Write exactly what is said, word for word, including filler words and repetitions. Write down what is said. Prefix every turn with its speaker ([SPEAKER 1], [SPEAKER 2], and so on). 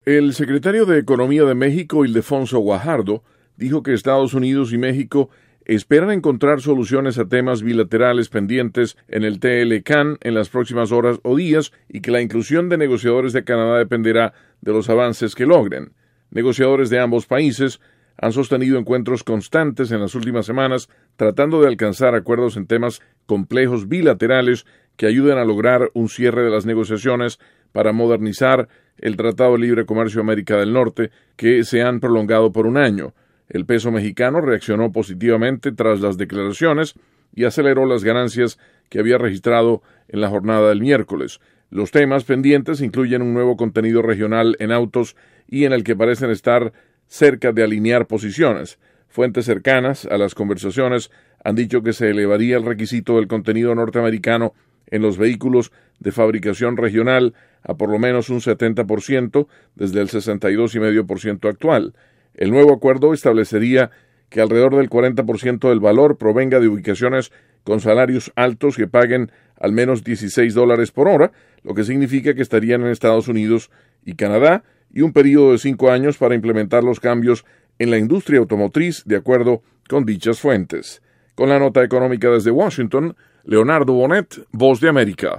[SPEAKER 1] El secretario de Economía de México, Ildefonso Guajardo, dijo que Estados Unidos y México esperan encontrar soluciones a temas bilaterales pendientes en el T L C A N en las próximas horas o días y que la inclusión de negociadores de Canadá dependerá de los avances que logren. Negociadores de ambos países han sostenido encuentros constantes en las últimas semanas tratando de alcanzar acuerdos en temas complejos bilaterales que ayuden a lograr un cierre de las negociaciones para modernizar el Tratado de Libre Comercio de América del Norte, que se han prolongado por un año. El peso mexicano reaccionó positivamente tras las declaraciones y aceleró las ganancias que había registrado en la jornada del miércoles. Los temas pendientes incluyen un nuevo contenido regional en autos y en el que parecen estar cerca de alinear posiciones. Fuentes cercanas a las conversaciones han dicho que se elevaría el requisito del contenido norteamericano en los vehículos de fabricación regional a por lo menos un setenta por ciento desde el sesenta y dos coma cinco por ciento actual. El nuevo acuerdo establecería que alrededor del cuarenta por ciento del valor provenga de ubicaciones con salarios altos que paguen al menos dieciséis dólares por hora, lo que significa que estarían en Estados Unidos y Canadá, y un periodo de cinco años para implementar los cambios en la industria automotriz, de acuerdo con dichas fuentes. Con la nota económica desde Washington, Leonardo Bonet, Voz de América.